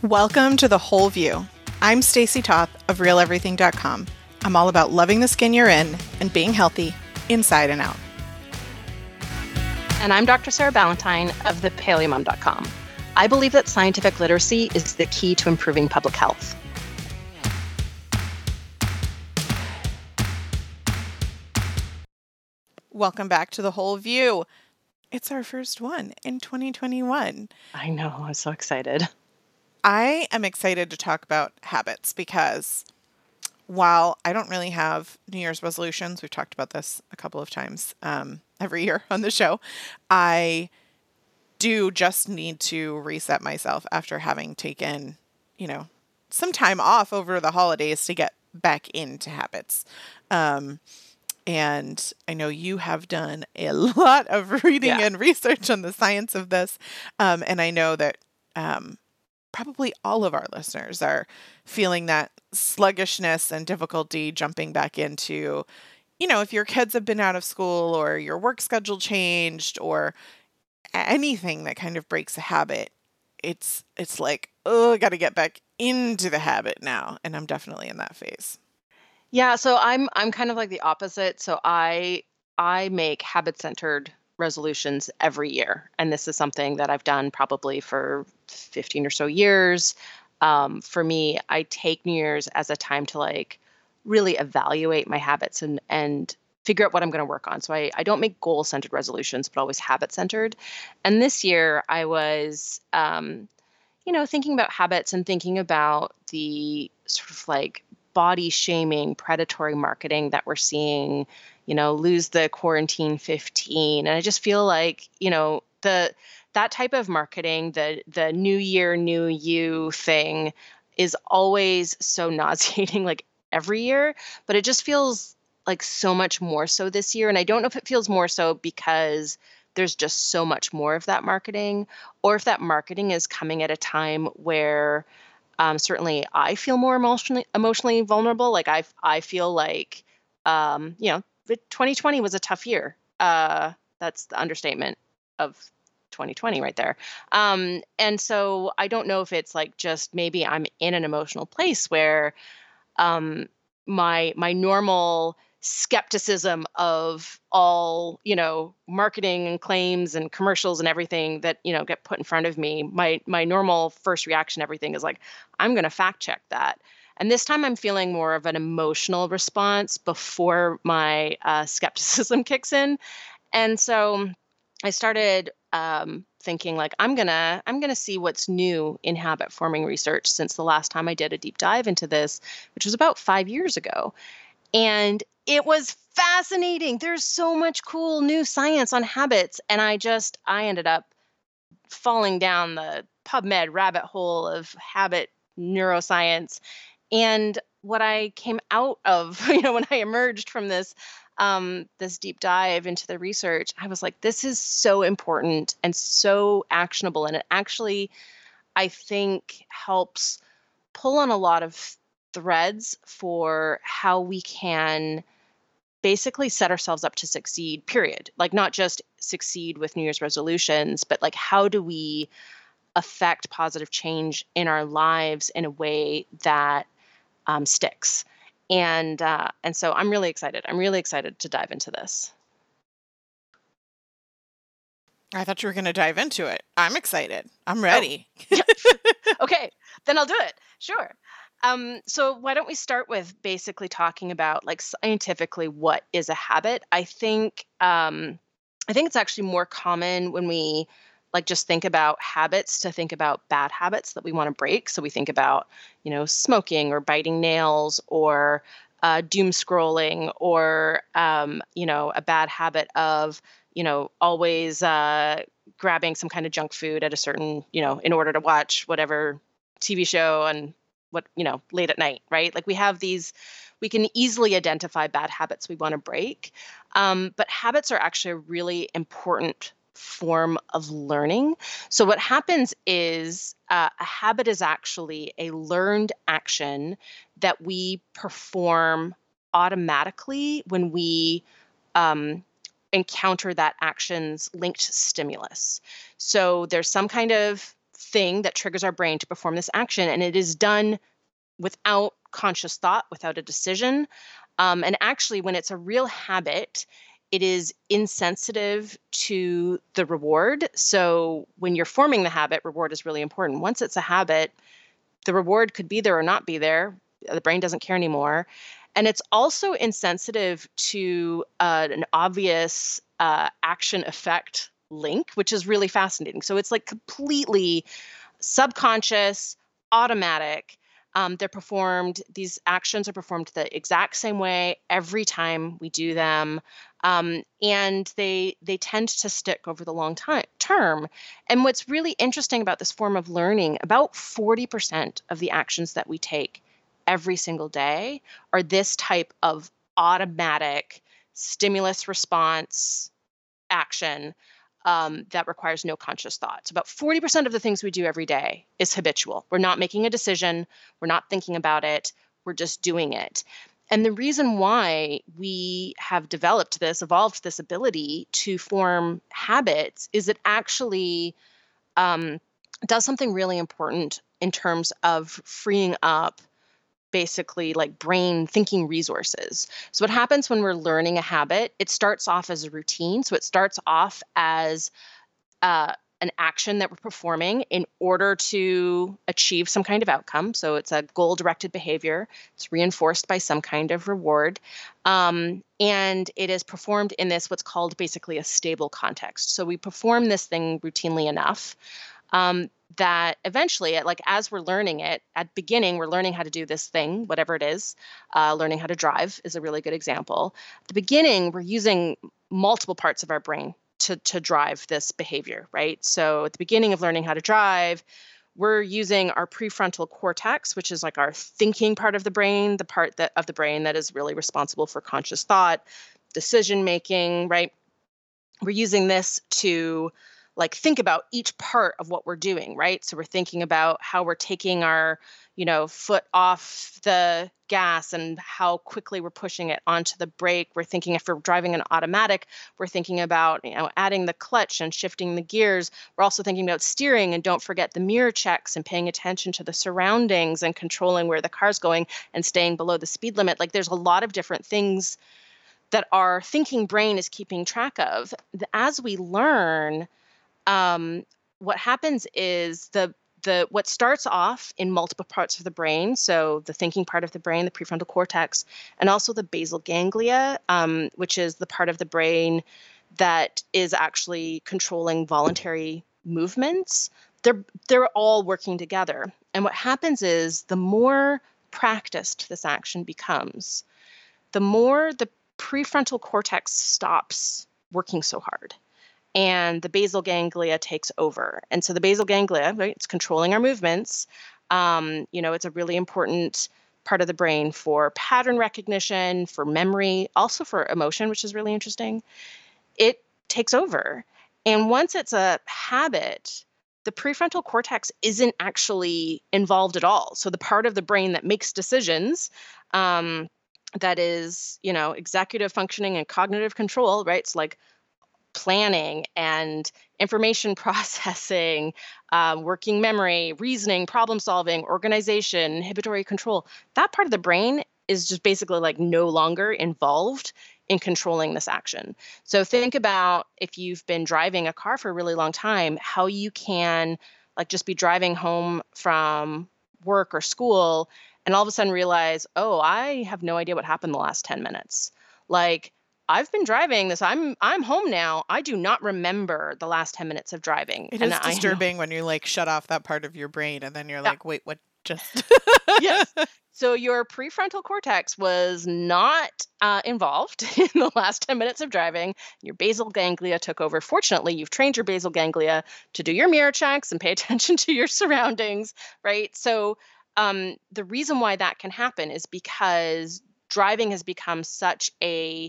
Welcome to The Whole View. I'm Stacy Toth of RealEverything.com. I'm all about loving the skin you're in and being healthy inside and out. And I'm Dr. Sarah Ballantyne of thepaleomom.com. I believe that scientific literacy is the key to improving public health. Welcome back to The Whole View. It's our first one in 2021. I know, I'm so excited. I am excited to talk about habits because while I don't really have New Year's resolutions, we've talked about this a couple of times every year on the show, I do just need to reset myself after having taken, some time off over the holidays to get back into habits. And I know you have done a lot of reading and research on the science of this. And I know that probably all of our listeners are feeling that sluggishness and difficulty jumping back into, if your kids have been out of school or your work schedule changed or anything that kind of breaks a habit, it's like, oh, I got to get back into the habit now. And I'm definitely in that phase. Yeah, so I'm kind of like the opposite. So I make habit-centered resolutions every year, and this is something that I've done probably for 15 or so years. For me, I take New Year's as a time to really evaluate my habits and figure out what I'm going to work on. So I don't make goal-centered resolutions, but always habit-centered. And this year I was, thinking about habits and thinking about the sort of body shaming, predatory marketing that we're seeing, lose the quarantine 15. And I just feel like, that type of marketing, the new year, new you thing is always so nauseating, every year, but it just feels like so much more so this year. And I don't know if it feels more so because there's just so much more of that marketing, or if that marketing is coming at a time where certainly I feel more emotionally vulnerable. I feel like, 2020 was a tough year. That's the understatement of 2020 right there. And so I don't know if it's just maybe I'm in an emotional place where my normal skepticism of all, marketing and claims and commercials and everything that, get put in front of me, my normal first reaction, everything is I'm going to fact check that. And this time I'm feeling more of an emotional response before my skepticism kicks in. And so I started thinking I'm gonna see what's new in habit forming research since the last time I did a deep dive into this, which was about 5 years ago. And it was fascinating. There's so much cool new science on habits. And I ended up falling down the PubMed rabbit hole of habit neuroscience. And what I came out of, when I emerged from this deep dive into the research, I was like, this is so important and so actionable. And it actually, I think, helps pull on a lot of threads for how we can basically set ourselves up to succeed, period. Not just succeed with New Year's resolutions, but how do we affect positive change in our lives in a way that sticks. And so I'm really excited. I'm really excited to dive into this. I thought you were going to dive into it. I'm excited. I'm ready. Oh. Okay, then I'll do it. Sure. So why don't we start with basically talking about scientifically what is a habit? I think it's actually more common when we just think about habits to think about bad habits that we want to break. So we think about, smoking or biting nails or doom scrolling or, a bad habit of, always grabbing some kind of junk food at a certain, in order to watch whatever TV show and late at night, right? We have these, we can easily identify bad habits we want to break. But habits are actually a really important form of learning. So what happens is a habit is actually a learned action that we perform automatically when we encounter that action's linked stimulus. So there's some kind of thing that triggers our brain to perform this action. And it is done without conscious thought, without a decision. And actually, when it's a real habit, it is insensitive to the reward. So when you're forming the habit, reward is really important. Once it's a habit, the reward could be there or not be there. The brain doesn't care anymore. And it's also insensitive to an obvious action effect link, which is really fascinating. So it's like completely subconscious, automatic. These actions are performed the exact same way every time we do them. And they tend to stick over the long term. And what's really interesting about this form of learning, about 40% of the actions that we take every single day are this type of automatic stimulus response action that requires no conscious thought. So about 40% of the things we do every day is habitual. We're not making a decision. We're not thinking about it. We're just doing it. And the reason why we have evolved this ability to form habits is it actually does something really important in terms of freeing up basically like brain thinking resources. So what happens when we're learning a habit, it starts off as a routine. So it starts off as an action that we're performing in order to achieve some kind of outcome. So it's a goal-directed behavior. It's reinforced by some kind of reward. And it is performed in this what's called basically a stable context. So we perform this thing routinely enough that eventually, as we're learning it, at beginning, we're learning how to do this thing, whatever it is. Learning how to drive is a really good example. At the beginning, we're using multiple parts of our brain to drive this behavior, right? So at the beginning of learning how to drive, we're using our prefrontal cortex, which is like our thinking part of the brain, the part of the brain that is really responsible for conscious thought, decision making, right? We're using this to think about each part of what we're doing, right? So we're thinking about how we're taking our, foot off the gas and how quickly we're pushing it onto the brake. We're thinking if we're driving an automatic, we're thinking about, adding the clutch and shifting the gears. We're also thinking about steering, and don't forget the mirror checks and paying attention to the surroundings and controlling where the car's going and staying below the speed limit. There's a lot of different things that our thinking brain is keeping track of. As we learn, what happens is what starts off in multiple parts of the brain, so the thinking part of the brain, the prefrontal cortex, and also the basal ganglia, which is the part of the brain that is actually controlling voluntary movements. They're all working together. And what happens is the more practiced this action becomes, the more the prefrontal cortex stops working so hard, and the basal ganglia takes over. And so the basal ganglia, right, it's controlling our movements. It's a really important part of the brain for pattern recognition, for memory, also for emotion, which is really interesting. It takes over. And once it's a habit, the prefrontal cortex isn't actually involved at all. So the part of the brain that makes decisions, that is, executive functioning and cognitive control, right? It's like planning and information processing, working memory, reasoning, problem solving, organization, inhibitory control. That part of the brain is just basically no longer involved in controlling this action. So think about if you've been driving a car for a really long time, how you can just be driving home from work or school and all of a sudden realize, oh, I have no idea what happened the last 10 minutes. I've been driving this. I'm home now. I do not remember the last 10 minutes of driving. It is disturbing when you shut off that part of your brain and then you're wait, what just? Yes. So your prefrontal cortex was not involved in the last 10 minutes of driving. Your basal ganglia took over. Fortunately, you've trained your basal ganglia to do your mirror checks and pay attention to your surroundings, right? So the reason why that can happen is because driving has become such a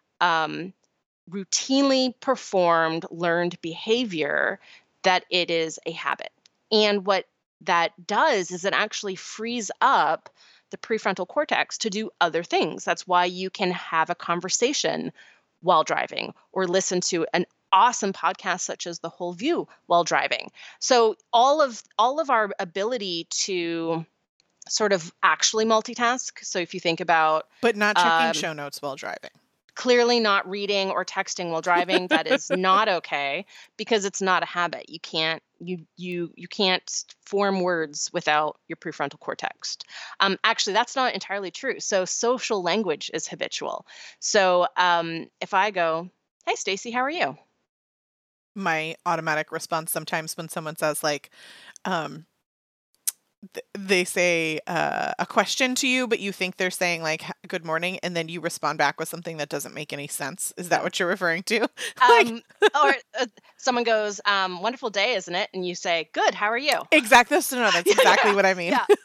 routinely performed learned behavior that it is a habit. And what that does is it actually frees up the prefrontal cortex to do other things. That's why you can have a conversation while driving or listen to an awesome podcasts such as The Whole View while driving. So all of our ability to sort of actually multitask. So if you think about But not checking um, show notes while driving. clearly not reading or texting while driving, that is not okay because it's not a habit. You can't form words without your prefrontal cortex. Actually, that's not entirely true. So social language is habitual. So if I go, "Hey, Stacy, how are you?" My automatic response sometimes when someone says like, um, they say a question to you, but you think they're saying like "good morning," and then you respond back with something that doesn't make any sense. Is that what you're referring to? Like, Um, or someone goes, "Wonderful day, isn't it?" And you say, "Good, how are you?" exactly. No, that's Yeah, exactly yeah, what I mean. yeah.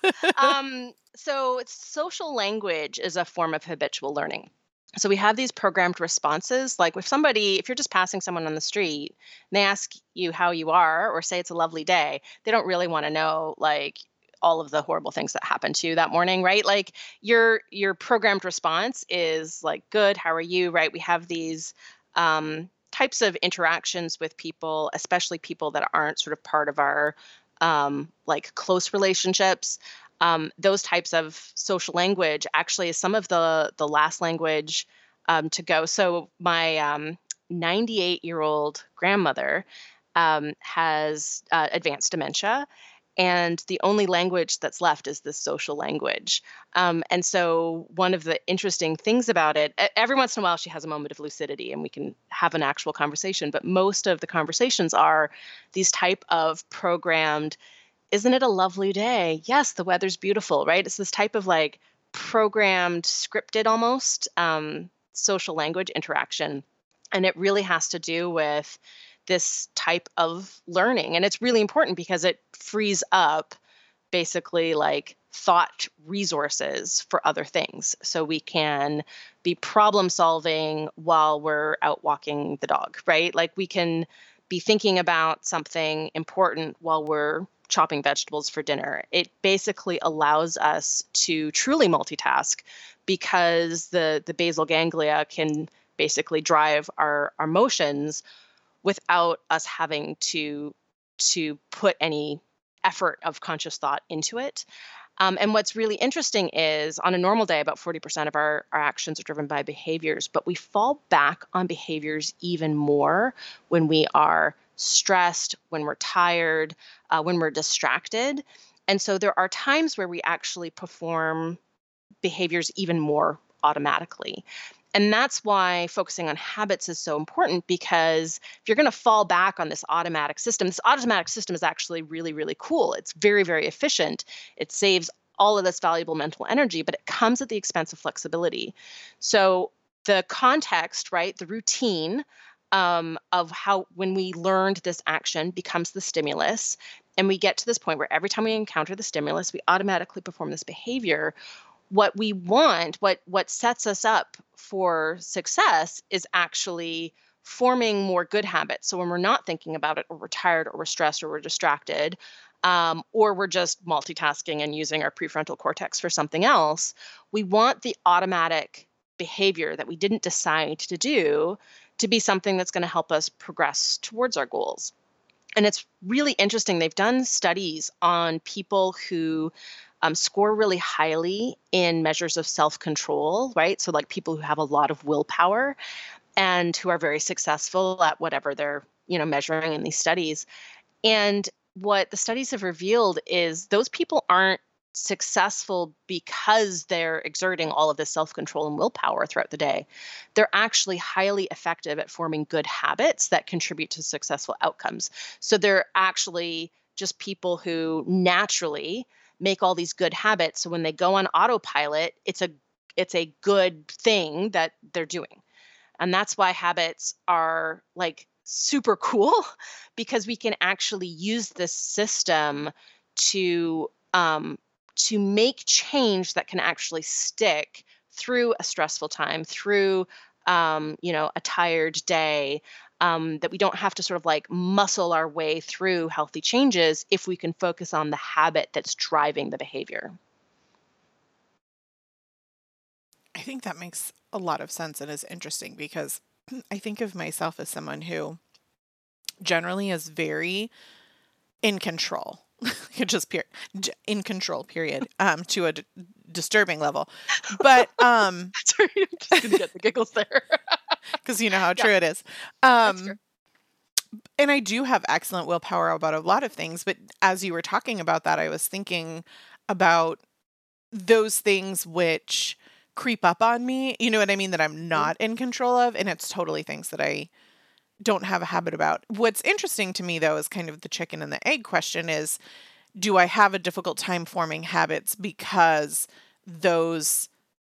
So social language is a form of habitual learning. So we have these programmed responses. Like if you're just passing someone on the street and they ask you how you are or say it's a lovely day, they don't really want to know like all of the horrible things that happened to you that morning, right? Like your programmed response is like, good, how are you, right? We have these types of interactions with people, especially people that aren't sort of part of our like close relationships. Those types of social language actually is some of the last language to go. So my 98-year-old grandmother has advanced dementia, and the only language that's left is this social language. And so one of the interesting things about it, every once in a while she has a moment of lucidity and we can have an actual conversation, but most of the conversations are these type of programmed, "Isn't it a lovely day? Yes, the weather's beautiful," right? It's this type of like programmed, scripted almost social language interaction. And it really has to do with this type of learning. And it's really important because it frees up basically like thought resources for other things. So we can be problem solving while we're out walking the dog, right? Like we can be thinking about something important while we're chopping vegetables for dinner. It basically allows us to truly multitask because the basal ganglia can basically drive our motions without us having to put any effort of conscious thought into it. And what's really interesting is on a normal day, about 40% of our actions are driven by behaviors, but we fall back on behaviors even more when we are stressed, when we're tired, when we're distracted. And so there are times where we actually perform behaviors even more automatically. And that's why focusing on habits is so important because if you're going to fall back on this automatic system is actually really, really cool. It's very, very efficient. It saves all of this valuable mental energy, but it comes at the expense of flexibility. So the context, right, the routine of how when we learned this action becomes the stimulus, and we get to this point where every time we encounter the stimulus, we automatically perform this behavior. What we want, what sets us up for success is actually forming more good habits. So when we're not thinking about it, or we're tired, or we're stressed, or we're distracted, or we're just multitasking and using our prefrontal cortex for something else, we want the automatic behavior that we didn't decide to do to be something that's going to help us progress towards our goals. And it's really interesting. They've done studies on people who score really highly in measures of self control, right? So, like people who have a lot of willpower and who are very successful at whatever they're measuring in these studies. And what the studies have revealed is those people aren't successful because they're exerting all of this self-control and willpower throughout the day. They're actually highly effective at forming good habits that contribute to successful outcomes. So they're actually just people who naturally make all these good habits. So when they go on autopilot, it's a good thing that they're doing. And that's why habits are like super cool because we can actually use this system to to make change that can actually stick through a stressful time, through a tired day. That we don't have to sort of like muscle our way through healthy changes if we can focus on the habit that's driving the behavior. I think that makes a lot of sense and is interesting because I think of myself as someone who generally is very in control. Just in control, period, to a disturbing level. But Sorry, I'm just gonna get the giggles there. because you know how Yeah, true it is. that's fair. And I do have excellent willpower about a lot of things, but as you were talking about that, I was thinking about those things which creep up on me, you know what I mean, that I'm not in control of, and it's totally things that I don't have a habit about. What's interesting to me though is kind of the chicken and the egg question is, do I have a difficult time forming habits because those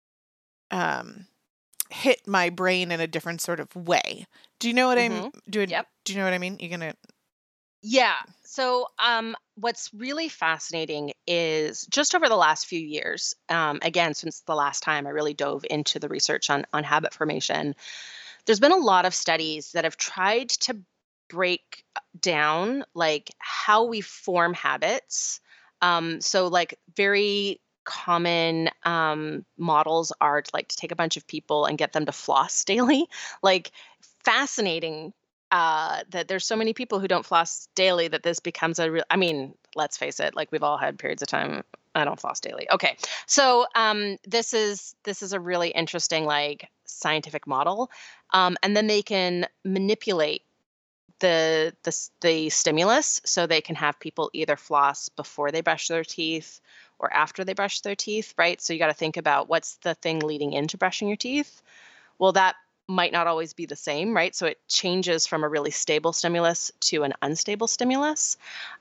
hit my brain in a different sort of way? Do you know what I'm doing? Yep. Do you know what I mean? You're gonna Yeah. So, what's really fascinating is just over the last few years, again, since the last time I really dove into the research on habit formation, there's been a lot of studies that have tried to break down like how we form habits. So, like very common models are to like to take a bunch of people and get them to floss daily. Like fascinating that there's so many people who don't floss daily that this becomes a real. I mean, let's face it. Like we've all had periods of time. I don't floss daily. Okay, so this is a really interesting like scientific model, and then they can manipulate the stimulus so they can have people either floss before they brush their teeth or after they brush their teeth, right? So you got to think about what's the thing leading into brushing your teeth. Well, that might not always be the same, right? So it changes from a really stable stimulus to an unstable stimulus.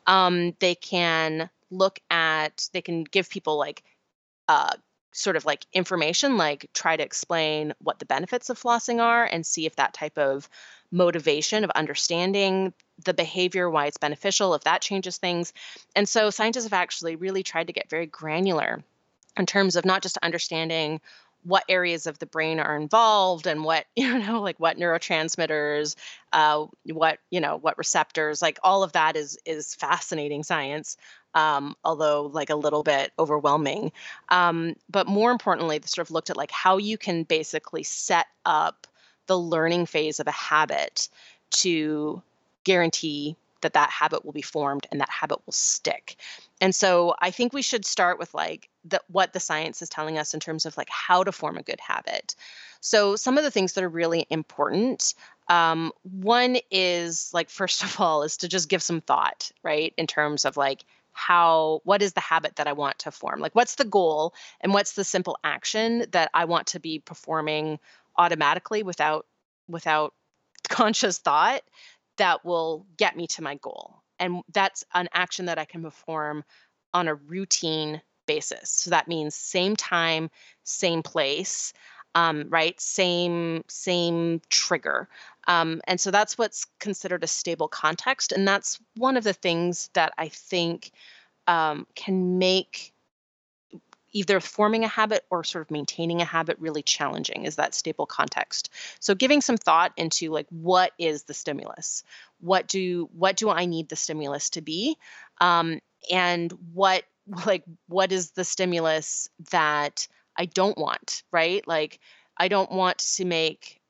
They can give people like uh, sort of like information, like try to explain what the benefits of flossing are and see if that type of motivation of understanding the behavior, why it's beneficial, if that changes things. And so scientists have actually really tried to get very granular in terms of not just understanding what areas of the brain are involved and what like what neurotransmitters, what receptors, like all of that is fascinating science, although like a little bit overwhelming. But more importantly, they sort of looked at like how you can basically set up the learning phase of a habit to guarantee that that habit will be formed and that habit will stick. And so I think we should start with like what the science is telling us in terms of like how to form a good habit. So some of the things that are really important. One is like first of all is to just give some thought, right, in terms of like what is the habit that I want to form? Like what's the goal and what's the simple action that I want to be performing automatically without conscious thought that will get me to my goal. And that's an action that I can perform on a routine basis. So that means same time, same place, right? Same trigger. And so that's what's considered a stable context. And that's one of the things that I think can make either forming a habit or sort of maintaining a habit really challenging, is that stable context. So giving some thought into like what is the stimulus? What do I need the stimulus to be? And what is the stimulus that I don't want, right? Like I don't want to make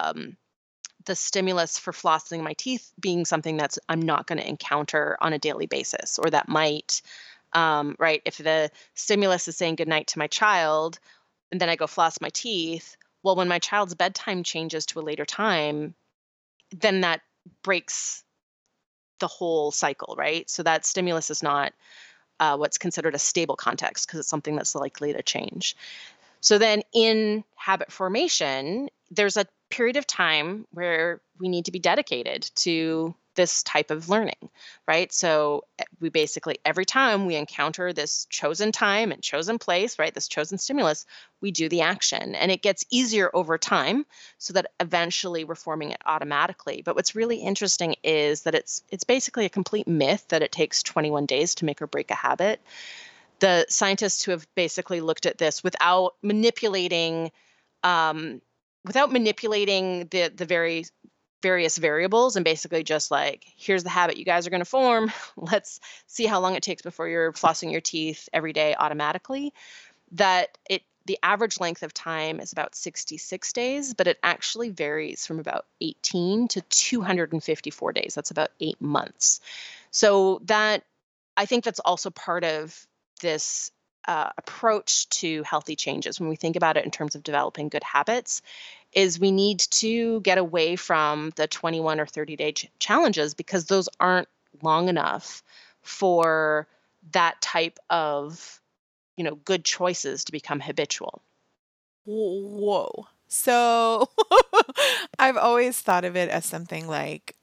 the stimulus for flossing my teeth being something that's I'm not going to encounter on a daily basis, or that might right? If the stimulus is saying goodnight to my child and then I go floss my teeth, well, when my child's bedtime changes to a later time, then that breaks the whole cycle, right? So that stimulus is not what's considered a stable context because it's something that's likely to change. So then in habit formation, there's a period of time where we need to be dedicated to this type of learning, right? So we basically, every time we encounter this chosen time and chosen place, right, this chosen stimulus, we do the action. And it gets easier over time so that eventually we're forming it automatically. But what's really interesting is that it's basically a complete myth that it takes 21 days to make or break a habit. The scientists who have basically looked at this um, without manipulating the very various variables and basically just like, here's the habit you guys are going to form. Let's see how long it takes before you're flossing your teeth every day automatically. That the average length of time is about 66 days, but it actually varies from about 18 to 254 days. That's about 8 months. So that I think that's also part of this approach to healthy changes when we think about it in terms of developing good habits is we need to get away from the 21 or 30-day challenges because those aren't long enough for that type of good choices to become habitual. Whoa. So I've always thought of it as something like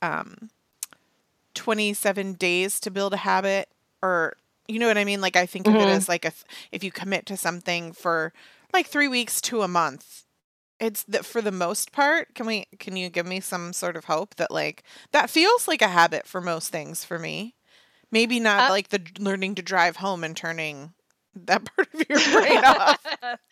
27 days to build a habit, or you know what I mean? Like I think of it Hmm. as like if you commit to something for like 3 weeks to a month, it's that for the most part, can you give me some sort of hope that like that feels like a habit for most things for me? Maybe not Uh, like the learning to drive home and turning that part of your brain off.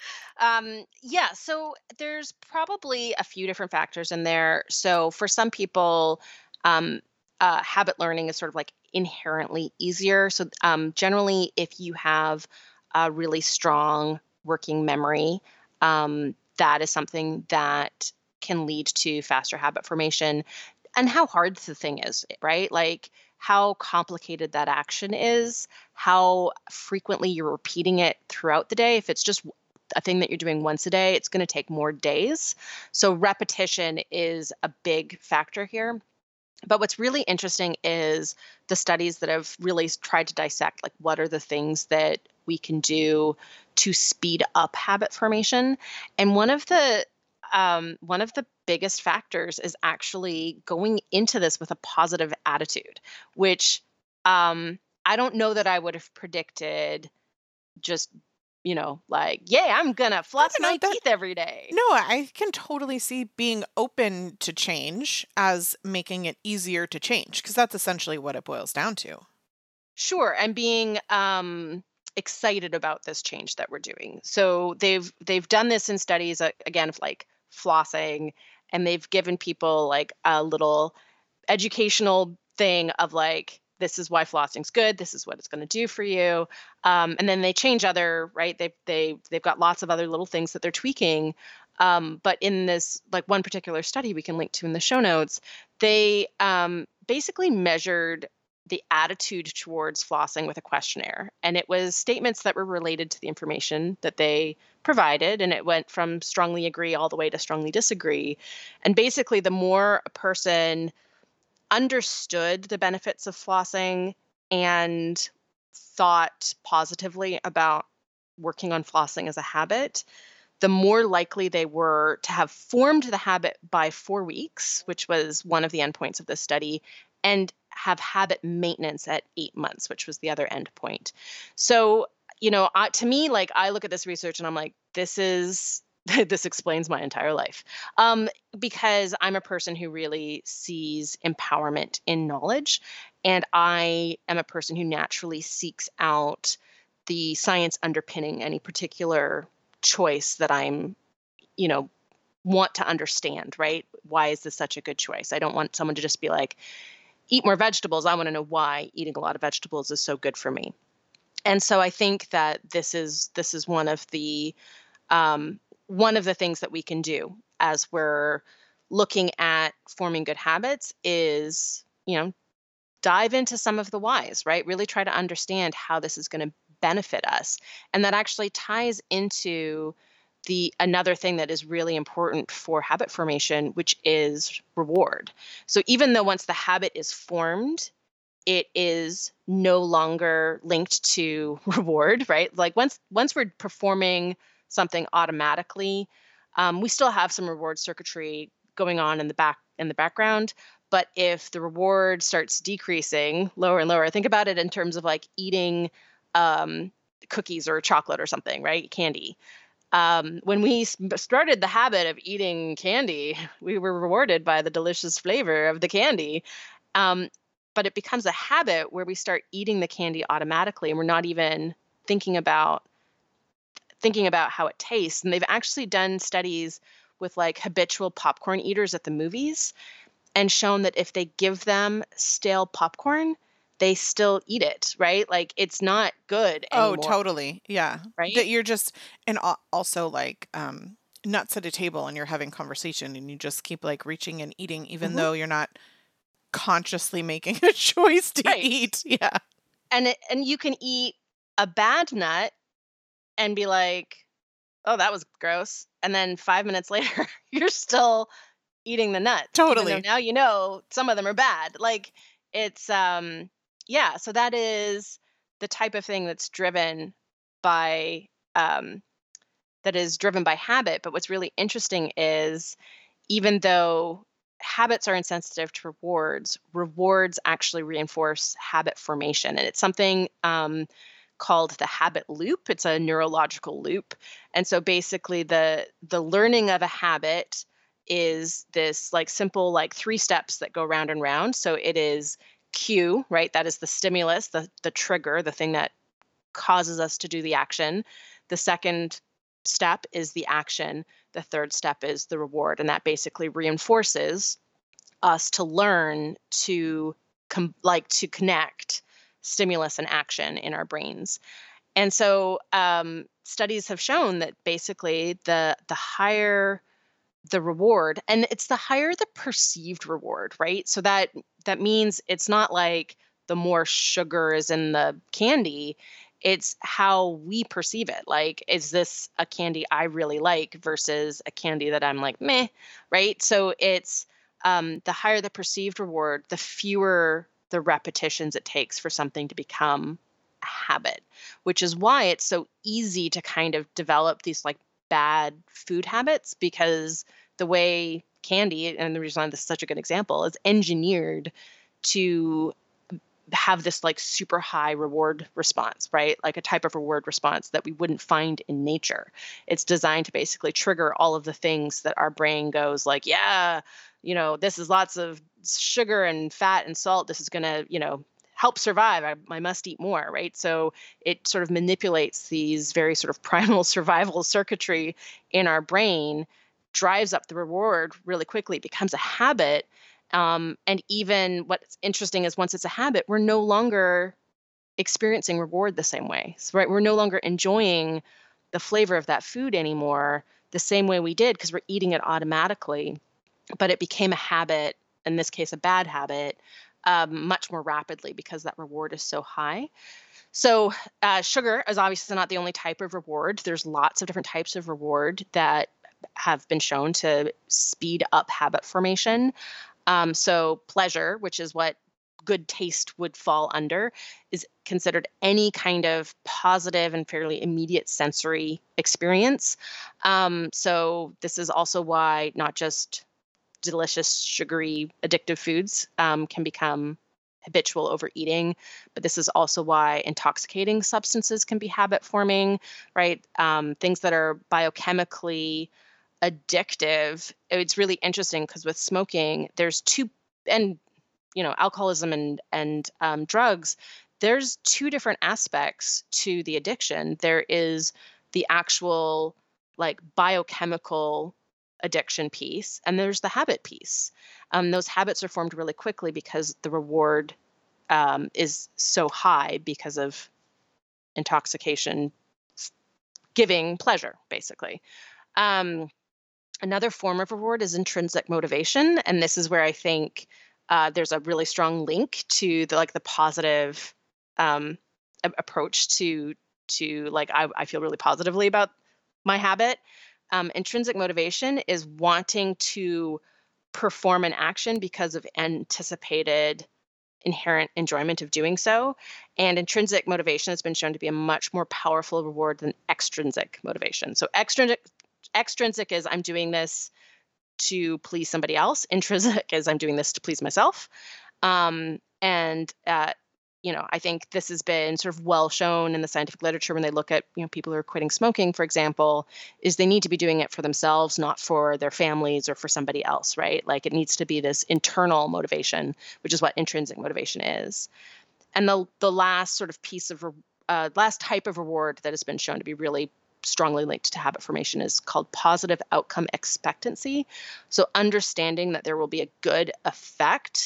yeah, so there's probably a few different factors in there. So for some people, um, habit learning is sort of like inherently easier. So generally, if you have a really strong working memory, that is something that can lead to faster habit formation. And how hard the thing is, right? Like how complicated that action is, how frequently you're repeating it throughout the day. If it's just a thing that you're doing once a day, it's going to take more days. So repetition is a big factor here. But what's really interesting is the studies that have really tried to dissect like what are the things that we can do to speed up habit formation. And one of the biggest factors is actually going into this with a positive attitude, which I don't know that I would have predicted just like, yeah, I'm gonna I floss don't my know that. teeth every day. No, I can totally see being open to change as making it easier to change because that's essentially what it boils down to. Sure, and being excited about this change that we're doing. So they've done this in studies again of like flossing, and they've given people like a little educational thing of like this is why flossing's good. This is what it's going to do for you. And then they change other right. They've got lots of other little things that they're tweaking. But in this like one particular study we can link to in the show notes, they basically measured the attitude towards flossing with a questionnaire. And it was statements that were related to the information that they provided. And it went from strongly agree all the way to strongly disagree. And basically, the more a person understood the benefits of flossing and thought positively about working on flossing as a habit, the more likely they were to have formed the habit by 4 weeks, which was one of the endpoints of this study, and have habit maintenance at 8 months, which was the other endpoint. So, to me, like I look at this research and I'm like, this is this explains my entire life. Because I'm a person who really sees empowerment in knowledge, and I am a person who naturally seeks out the science underpinning any particular choice that I'm, you know, want to understand, right? Why is this such a good choice? I don't want someone to just be like, eat more vegetables. I want to know why eating a lot of vegetables is so good for me. And so I think that this is um, one of the things that we can do as we're looking at forming good habits is, dive into some of the whys, right? Really try to understand how this is going to benefit us. And that actually ties into the another thing that is really important for habit formation, which is reward. So even though once the habit is formed, it is no longer linked to reward, right? Like once we're performing something automatically, we still have some reward circuitry going on in the background. But if the reward starts decreasing lower and lower, think about it in terms of like eating um, cookies or chocolate or something, right? Candy. When we started the habit of eating candy, we were rewarded by the delicious flavor of the candy. Um, but it becomes a habit where we start eating the candy automatically and we're not even thinking about thinking about how it tastes. And they've actually done studies with like habitual popcorn eaters at the movies and shown that if they give them stale popcorn, they still eat it, right? Like it's not good Oh, anymore, totally. Yeah. right? That you're just, and also like, nuts at a table and you're having conversation and you just keep like reaching and eating, even Hmm. though you're not consciously making a choice to Right. eat. Yeah. And you can eat a bad nut and be like, "Oh, that was gross." And then 5 minutes later, you're still eating the nuts, even though Totally. now you know some of them are bad. Like it's yeah, so that is the type of thing that's driven by um habit. But what's really interesting is even though habits are insensitive to rewards, rewards actually reinforce habit formation. And it's something called the habit loop. It's a neurological loop. And so basically the learning of a habit is this like simple like three steps that go round and round. So it is cue, right? That is the stimulus, the trigger, the thing that causes us to do the action. The second step is the action. The third step is the reward. And that basically reinforces us to learn to to connect stimulus and action in our brains. And so studies have shown that basically the higher the reward, and it's the higher the perceived reward, right? So that means it's not like the more sugar is in the candy, it's how we perceive it. Like, is this a candy I really like versus a candy that I'm like meh, right? So it's the higher the perceived reward, the fewer the repetitions it takes for something to become a habit, which is why it's so easy to kind of develop these like bad food habits, because the way candy, and the reason why this is such a good example, is engineered to have this like super high reward response, right? Like a type of reward response that we wouldn't find in nature. It's designed to basically trigger all of the things that our brain goes like, yeah, this is lots of sugar and fat and salt. This is going to, help survive. I must eat more, right? So it sort of manipulates these very sort of primal survival circuitry in our brain, drives up the reward really quickly, becomes a habit. And even what's interesting is once it's a habit, we're no longer experiencing reward the same way. So, right, we're no longer enjoying the flavor of that food anymore the same way we did because we're eating it automatically. But it became a habit, in this case, a bad habit, much more rapidly because that reward is so high. So, sugar is obviously not the only type of reward. There's lots of different types of reward that have been shown to speed up habit formation. So pleasure, which is what good taste would fall under, is considered any kind of positive and fairly immediate sensory experience. So this is also why not just delicious, sugary, addictive foods can become habitual overeating, but this is also why intoxicating substances can be habit forming, right? Things that are biochemically addictive. It's really interesting because with smoking, there's two, and alcoholism and drugs. There's two different aspects to the addiction. There is the actual like biochemical addiction piece, and there's the habit piece. Those habits are formed really quickly because the reward is so high because of intoxication giving pleasure, basically. Um, Another form of reward is intrinsic motivation, and this is where I think there's a really strong link to the positive approach to like I feel really positively about my habit. Intrinsic motivation is wanting to perform an action because of anticipated inherent enjoyment of doing so. And intrinsic motivation has been shown to be a much more powerful reward than extrinsic motivation. So extrinsic is I'm doing this to please somebody else. Intrinsic is I'm doing this to please myself. And I think this has been sort of well shown in the scientific literature when they look at people who are quitting smoking, for example, is they need to be doing it for themselves, not for their families or for somebody else, right? Like it needs to be this internal motivation, which is what intrinsic motivation is. And the last sort of piece of last type of reward that has been shown to be really strongly linked to habit formation is called positive outcome expectancy. So understanding that there will be a good effect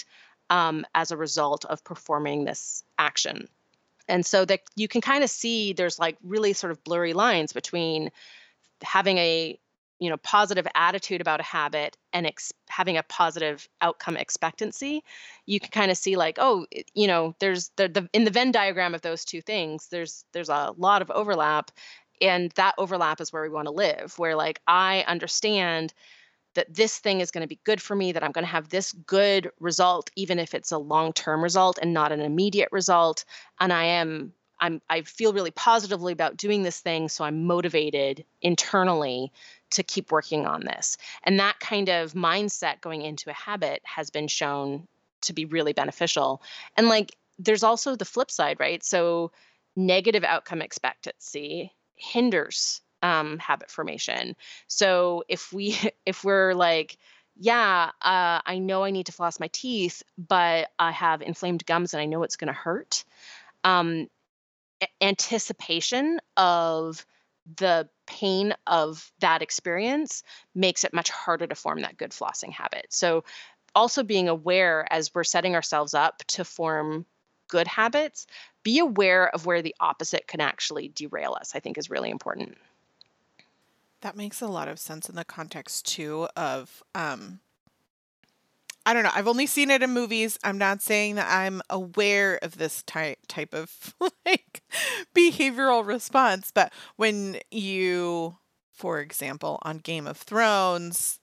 as a result of performing this action. And so that you can kind of see there's like really sort of blurry lines between having a positive attitude about a habit and having a positive outcome expectancy. You can kind of see like, oh, there's in the Venn diagram of those two things, there's a lot of overlap, and that overlap is where we want to live, where like I understand that this thing is going to be good for me, that I'm going to have this good result, even if it's a long-term result and not an immediate result. And I feel really positively about doing this thing. So I'm motivated internally to keep working on this. And that kind of mindset going into a habit has been shown to be really beneficial. And like, there's also the flip side, right? So negative outcome expectancy hinders habit formation. So if we're like, yeah, I know I need to floss my teeth, but I have inflamed gums and I know it's going to hurt. Um, Anticipation of the pain of that experience makes it much harder to form that good flossing habit. So also being aware as we're setting ourselves up to form good habits, be aware of where the opposite can actually derail us, I think is really important. That makes a lot of sense in the context too of I don't know. I've only seen it in movies. I'm not saying that I'm aware of this type of like behavioral response, but when you, for example, on Game of Thrones,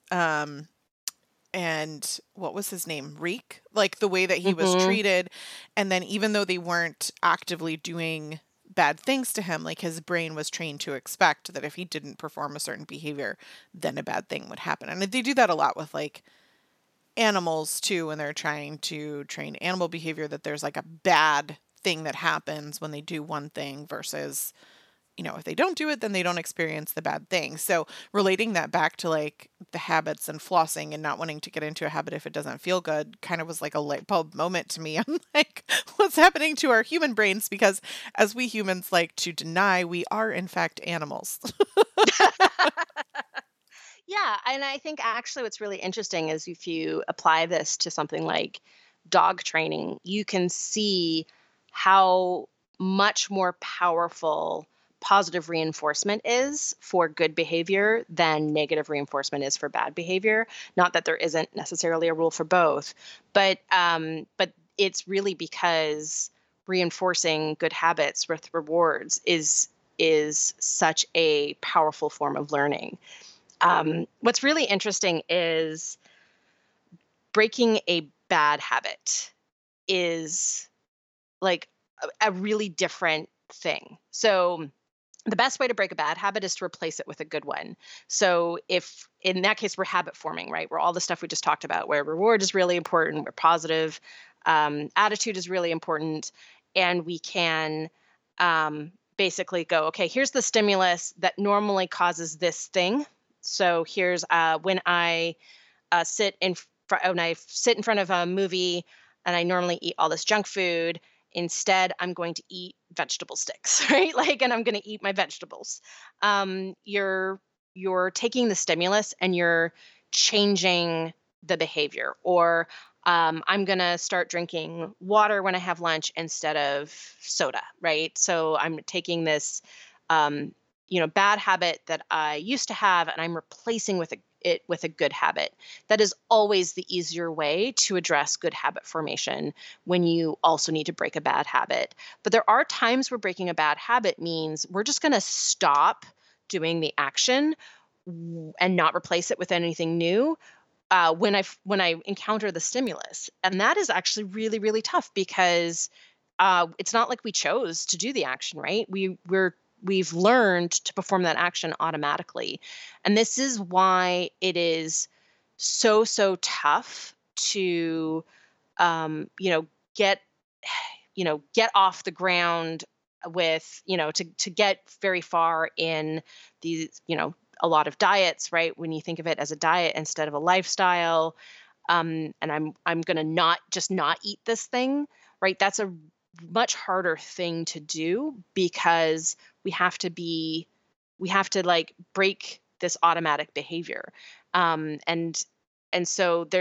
and what was his name? Reek? Like the way that he was Hmm. treated, and then even though they weren't actively doing bad things to him, like his brain was trained to expect that if he didn't perform a certain behavior, then a bad thing would happen. And they do that a lot with like animals too when they're trying to train animal behavior, that there's like a bad thing that happens when they do one thing versus, if they don't do it, then they don't experience the bad thing. So relating that back to like the habits and flossing and not wanting to get into a habit if it doesn't feel good kind of was like a light bulb moment to me on like what's happening to our human brains, because as we humans like to deny, we are in fact animals. Yeah, and I think actually what's really interesting is if you apply this to something like dog training, you can see how much more powerful positive reinforcement is for good behavior than negative reinforcement is for bad behavior. Not that there isn't necessarily a rule for both, but it's really because reinforcing good habits with rewards is such a powerful form of learning. What's really interesting is breaking a bad habit is like a really different thing. So the best way to break a bad habit is to replace it with a good one. So if in that case we're habit forming, right? Where all the stuff we just talked about, where reward is really important, where positive attitude is really important, and we can basically go, okay, here's the stimulus that normally causes this thing. So here's when I when I sit in front of a movie and I normally eat all this junk food. Instead, I'm going to eat vegetable sticks, right? Like, and I'm going to eat my vegetables. You're taking the stimulus and you're changing the behavior. Or I'm going to start drinking water when I have lunch instead of soda, right? So I'm taking this, um, bad habit that I used to have, and I'm replacing it with a good habit. That is always the easier way to address good habit formation when you also need to break a bad habit. But there are times where breaking a bad habit means we're just going to stop doing the action and not replace it with anything new when I encounter the stimulus. And that is actually really, really tough because it's not like we chose to do the action, right? We've learned to perform that action automatically. And this is why it is so tough to get get off the ground with, to get very far in these, a lot of diets, right? When you think of it as a diet instead of a lifestyle, and I'm gonna not eat this thing, right? That's a much harder thing to do because we have to like break this automatic behavior, and so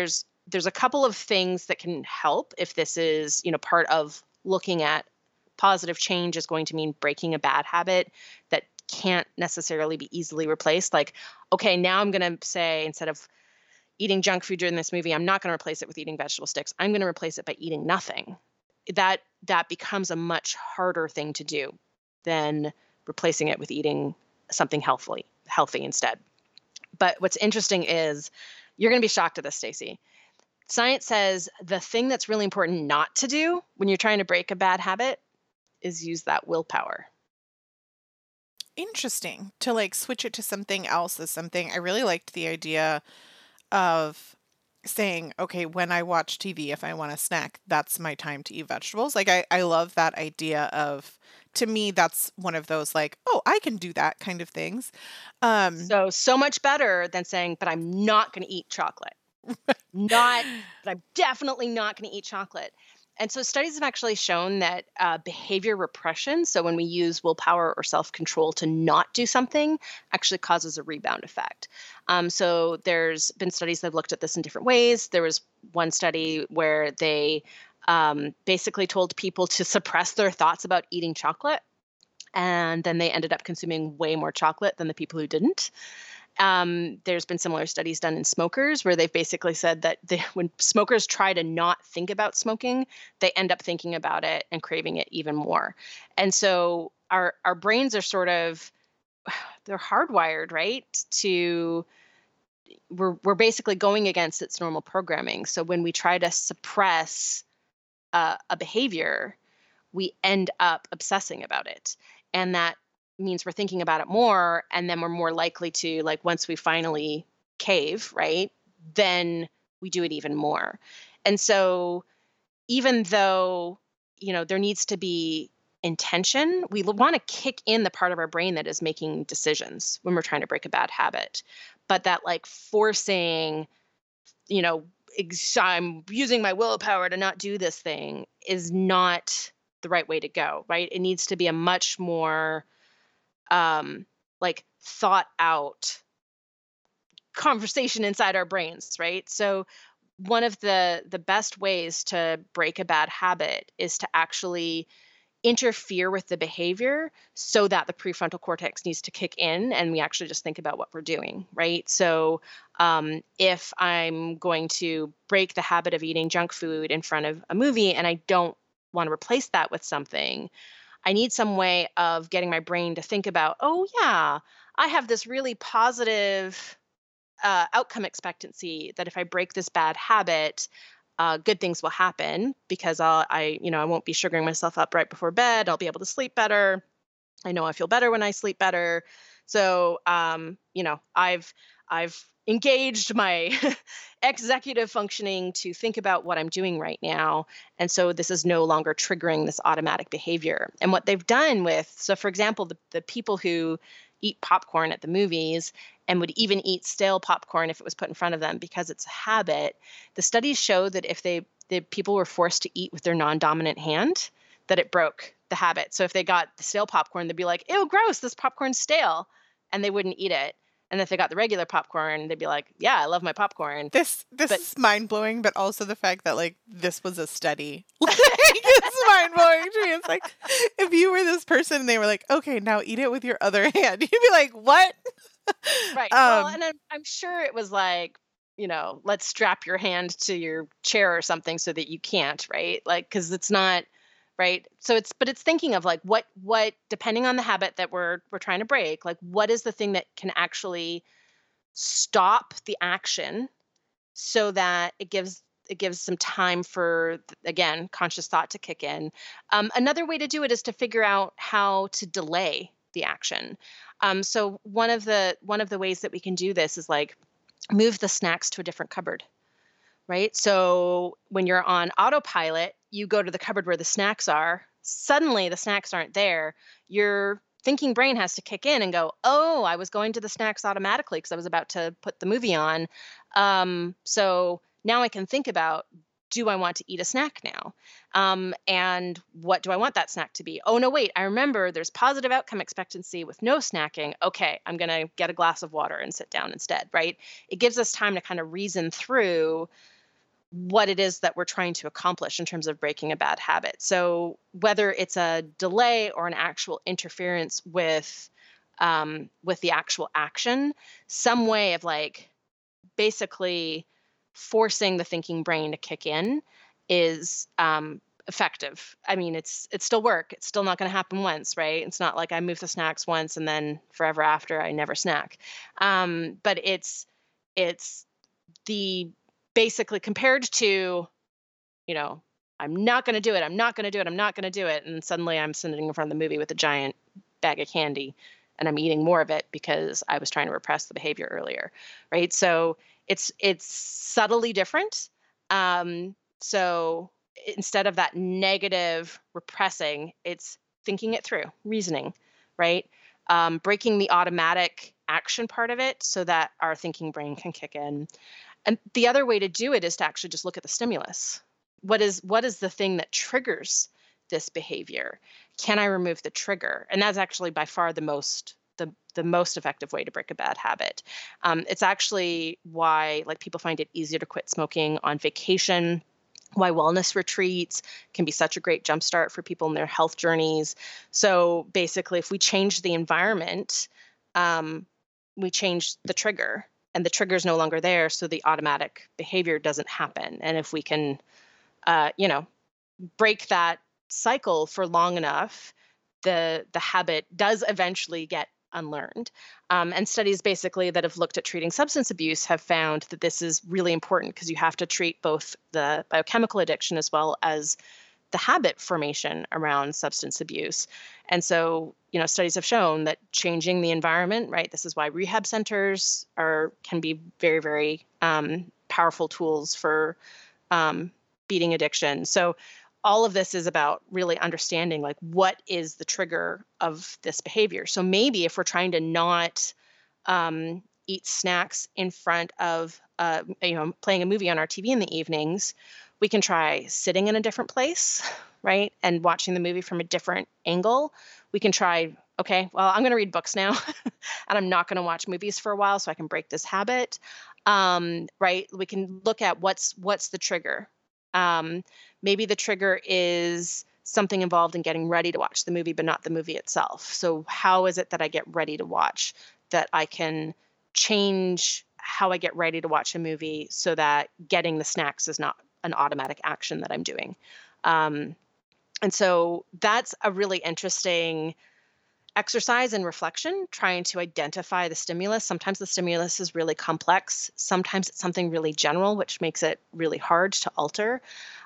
there's a couple of things that can help if this is, part of looking at positive change is going to mean breaking a bad habit that can't necessarily be easily replaced. Like, okay, now I'm going to say, instead of eating junk food during this movie, I'm not going to replace it with eating vegetable sticks. I'm going to replace it by eating nothing. That becomes a much harder thing to do than replacing it with eating something healthy instead. But what's interesting is, you're going to be shocked at this, Stacey. Science says the thing that's really important not to do when you're trying to break a bad habit is use that willpower. Interesting. To like switch it to something else is something I really liked the idea of saying, okay, when I watch TV, if I want a snack, that's my time to eat vegetables. Like I love that idea of, to me, that's one of those like, oh, I can do that kind of things. So much better than saying, but I'm not going to eat chocolate. But I'm definitely not going to eat chocolate. And so studies have actually shown that behavior repression, so when we use willpower or self-control to not do something, actually causes a rebound effect. So there's been studies that have looked at this in different ways. There was one study where they basically told people to suppress their thoughts about eating chocolate, and then they ended up consuming way more chocolate than the people who didn't. There's been similar studies done in smokers where they've basically said that when smokers try to not think about smoking, they end up thinking about it and craving it even more. And so our brains are sort of, they're hardwired, right? We're basically going against its normal programming. So when we try to suppress a behavior, we end up obsessing about it. And that means we're thinking about it more, and then we're more likely to, like, once we finally cave, right, then we do it even more. And so even though, there needs to be intention, we want to kick in the part of our brain that is making decisions when we're trying to break a bad habit. But that, like, forcing, I'm using my willpower to not do this thing is not the right way to go, right? It needs to be a much more like thought out conversation inside our brains, right? So one of the best ways to break a bad habit is to actually interfere with the behavior so that the prefrontal cortex needs to kick in and we actually just think about what we're doing, right? So if I'm going to break the habit of eating junk food in front of a movie and I don't want to replace that with something, I need some way of getting my brain to think about, oh yeah, I have this really positive outcome expectancy that if I break this bad habit, good things will happen because I won't be sugaring myself up right before bed. I'll be able to sleep better. I know I feel better when I sleep better. So, I've engaged my executive functioning to think about what I'm doing right now. And so this is no longer triggering this automatic behavior. And what they've done so for example, the people who eat popcorn at the movies and would even eat stale popcorn if it was put in front of them because it's a habit, the studies show that if the people were forced to eat with their non-dominant hand, that it broke the habit. So if they got the stale popcorn, they'd be like, ew, gross, this popcorn's stale. And they wouldn't eat it. And if they got the regular popcorn, they'd be like, yeah, I love my popcorn. This is mind-blowing, but also the fact that, like, this was a study. Like, it's mind-blowing to me. It's like, if you were this person and they were like, okay, now eat it with your other hand, you'd be like, what? Right. Well, and I'm sure it was like, let's strap your hand to your chair or something so that you can't, right? Like, because it's not, right? So it's thinking of like what depending on the habit that we're trying to break, like what is the thing that can actually stop the action so that it gives some time for, again, conscious thought to kick in. Another way to do it is to figure out how to delay the action. So one of the ways that we can do this is like move the snacks to a different cupboard. Right? So when you're on autopilot, you go to the cupboard where the snacks are. Suddenly the snacks aren't there. Your thinking brain has to kick in and go, oh, I was going to the snacks automatically because I was about to put the movie on. So now I can think about, do I want to eat a snack now? And what do I want that snack to be? Oh, no, wait, I remember there's positive outcome expectancy with no snacking. Okay, I'm going to get a glass of water and sit down instead, right? It gives us time to kind of reason through what it is that we're trying to accomplish in terms of breaking a bad habit. So whether it's a delay or an actual interference with the actual action, some way of like basically forcing the thinking brain to kick in is effective. I mean, it's still work. It's still not going to happen once, right? It's not like I move the snacks once and then forever after I never snack. But it's the basically compared to, you know, I'm not going to do it. I'm not going to do it. I'm not going to do it. And suddenly I'm sitting in front of the movie with a giant bag of candy and I'm eating more of it because I was trying to repress the behavior earlier. Right. So it's subtly different. So instead of that negative repressing, it's thinking it through, reasoning, right? Breaking the automatic action part of it so that our thinking brain can kick in. And the other way to do it is to actually just look at the stimulus. What is the thing that triggers this behavior? Can I remove the trigger? And that's actually by far the most effective way to break a bad habit. It's actually why like people find it easier to quit smoking on vacation. Why wellness retreats can be such a great jumpstart for people in their health journeys. So basically, if we change the environment, we change the trigger, and the trigger is no longer there, so the automatic behavior doesn't happen. And if we can, you know, break that cycle for long enough, the habit does eventually get unlearned. And studies basically that have looked at treating substance abuse have found that this is really important because you have to treat both the biochemical addiction as well as the habit formation around substance abuse. And so, studies have shown that changing the environment, right? This is why rehab centers can be very, very powerful tools for beating addiction. So all of this is about really understanding like what is the trigger of this behavior. So maybe if we're trying to not eat snacks in front of playing a movie on our TV in the evenings, we can try sitting in a different place, right? And watching the movie from a different angle. We can try, okay, well, I'm going to read books now and I'm not going to watch movies for a while so I can break this habit. Right? We can look at what's the trigger. Maybe the trigger is something involved in getting ready to watch the movie, but not the movie itself. So how is it that I get ready to watch that I can change how I get ready to watch a movie so that getting the snacks is not an automatic action that I'm doing. And so that's a really interesting exercise and reflection, trying to identify the stimulus. Sometimes the stimulus is really complex. Sometimes it's something really general, which makes it really hard to alter.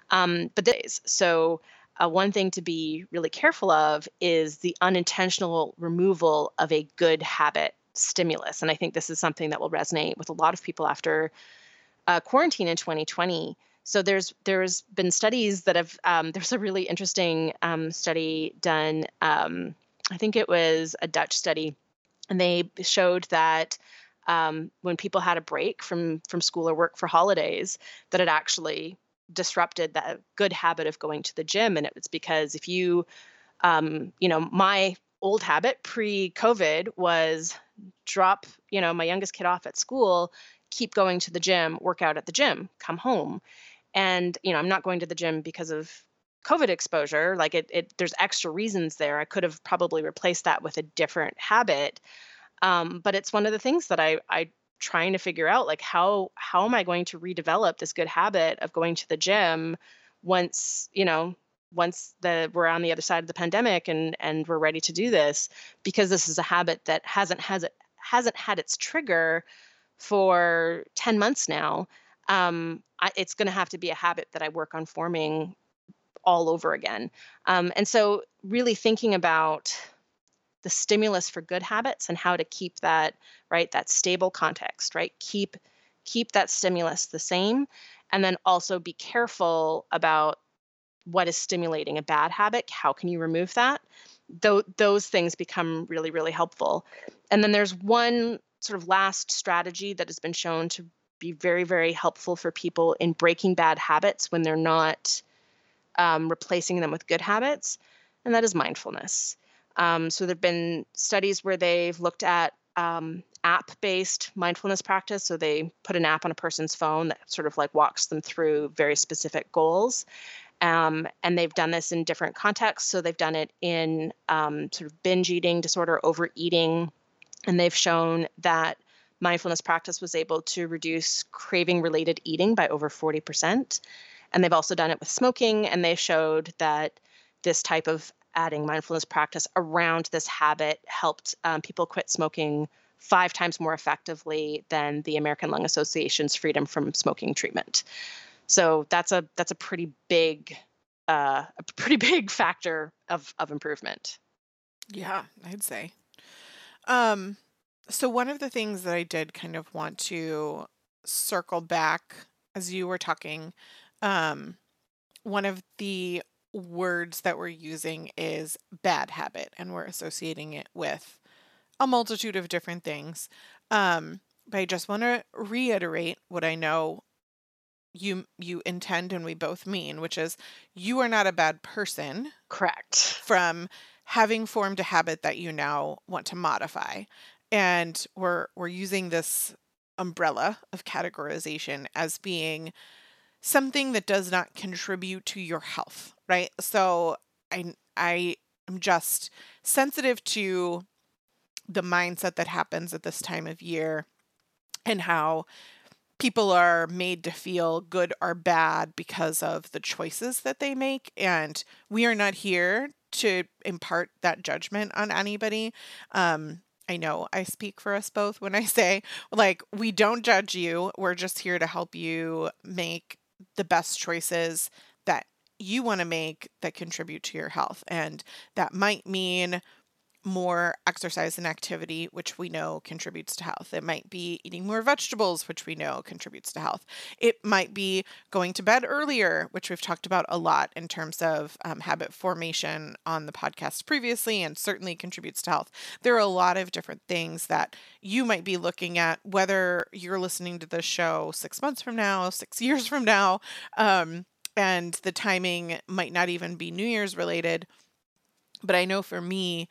So one thing to be really careful of is the unintentional removal of a good habit stimulus. And I think this is something that will resonate with a lot of people after quarantine in 2020. So there's been studies that have, there's a really interesting study done. I think it was a Dutch study, and they showed that when people had a break from school or work for holidays, that it actually disrupted that good habit of going to the gym. And it was because if you, my old habit pre-COVID was drop, my youngest kid off at school, keep going to the gym, work out at the gym, come home. And, I'm not going to the gym because of COVID exposure. Like there's extra reasons there. I could have probably replaced that with a different habit. But it's one of the things that I trying to figure out, like how am I going to redevelop this good habit of going to the gym once we're on the other side of the pandemic and we're ready to do this, because this is a habit that hasn't had its trigger for 10 months now. It's going to have to be a habit that I work on forming all over again. And so really thinking about the stimulus for good habits and how to keep that, right, that stable context, right? Keep that stimulus the same, and then also be careful about what is stimulating a bad habit. How can you remove that? Those things become really, really helpful. And then there's one sort of last strategy that has been shown to be very, very helpful for people in breaking bad habits when they're not replacing them with good habits, and that is mindfulness. So there have been studies where they've looked at app-based mindfulness practice. So they put an app on a person's phone that sort of like walks them through very specific goals. And they've done this in different contexts. So they've done it in sort of binge eating disorder, overeating, and they've shown that mindfulness practice was able to reduce craving related eating by over 40%. And they've also done it with smoking, and they showed that this type of adding mindfulness practice around this habit helped people quit smoking 5 times more effectively than the American Lung Association's freedom from smoking treatment. So that's a pretty big factor of improvement. Yeah, I'd say. Um, so one of the things that I did kind of want to circle back as you were talking, um, one of the words that we're using is bad habit, and we're associating it with a multitude of different things. But I just want to reiterate what I know you intend and we both mean, which is you are not a bad person Correct. from having formed a habit that you now want to modify. And we're using this umbrella of categorization as being something that does not contribute to your health, right? So I am just sensitive to the mindset that happens at this time of year and how people are made to feel good or bad because of the choices that they make. And we are not here to impart that judgment on anybody. I know I speak for us both when I say, like, we don't judge you. We're just here to help you make the best choices that you want to make that contribute to your health. And that might mean more exercise and activity, which we know contributes to health. It might be eating more vegetables, which we know contributes to health. It might be going to bed earlier, which we've talked about a lot in terms of habit formation on the podcast previously, and certainly contributes to health. There are a lot of different things that you might be looking at, whether you're listening to this show 6 months from now, 6 years from now, and the timing might not even be New Year's related. But I know for me,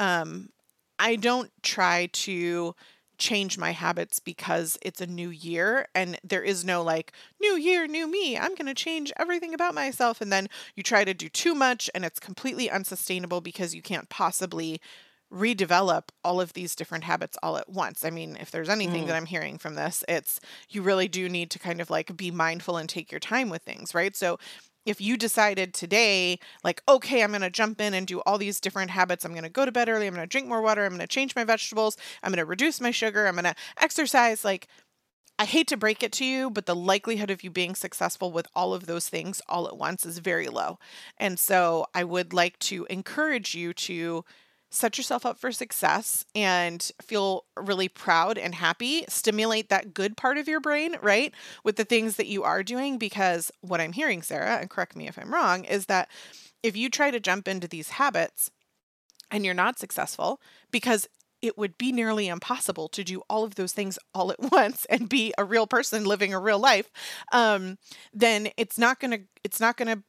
I don't try to change my habits because it's a new year and there is no like new year, new me. I'm going to change everything about myself. And then you try to do too much and it's completely unsustainable because you can't possibly redevelop all of these different habits all at once. I mean, if there's anything that I'm hearing from this, it's you really do need to kind of like be mindful and take your time with things, right? So if you decided today, like, okay, I'm going to jump in and do all these different habits. I'm going to go to bed early. I'm going to drink more water. I'm going to change my vegetables. I'm going to reduce my sugar. I'm going to exercise. Like, I hate to break it to you, but the likelihood of you being successful with all of those things all at once is very low. And so I would like to encourage you to set yourself up for success and feel really proud and happy. Stimulate that good part of your brain, right? With the things that you are doing, because what I'm hearing, Sarah, and correct me if I'm wrong, is that if you try to jump into these habits and you're not successful, because it would be nearly impossible to do all of those things all at once and be a real person living a real life, then it's not going to